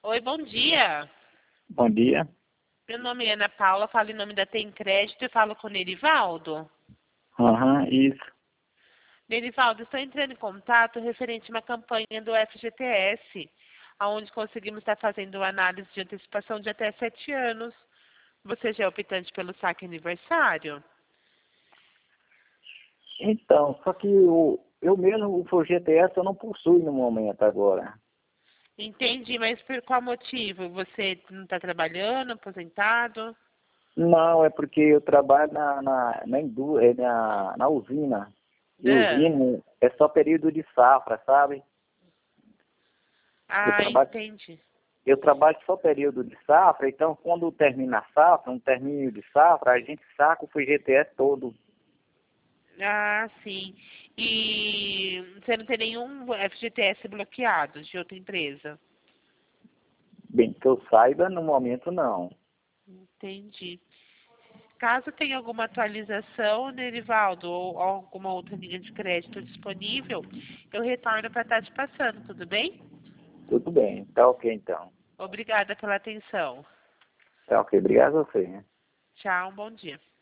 Oi, bom dia. Bom dia. Meu nome é Ana Paula, falo em nome da Tem Crédito e falo com o Nerivaldo. Aham, isso. Nerivaldo, estou entrando em contato referente a uma campanha do FGTS, onde conseguimos estar fazendo análise de antecipação de até 7 anos. Você já é optante pelo saque aniversário? Então, só que eu mesmo, o FGTS, eu não possuo no momento agora. Entendi, mas por qual motivo? Você não está trabalhando, aposentado? Não, é porque eu trabalho na usina. E Ah, usina é só período de safra, sabe? Eu trabalho, entendi. eu trabalho só período de safra, então quando termina a safra, um termínio de safra, a gente saca o FGTS todo. Ah, sim. E você não tem nenhum FGTS bloqueado de outra empresa? Bem, que eu saiba, no momento não. Entendi. Caso tenha alguma atualização, Nerivaldo, ou alguma outra linha de crédito disponível, eu retorno para estar te passando, tudo bem? Tudo bem, tá ok então. Obrigada pela atenção. Tá ok, obrigado a você, né? Tchau, um bom dia.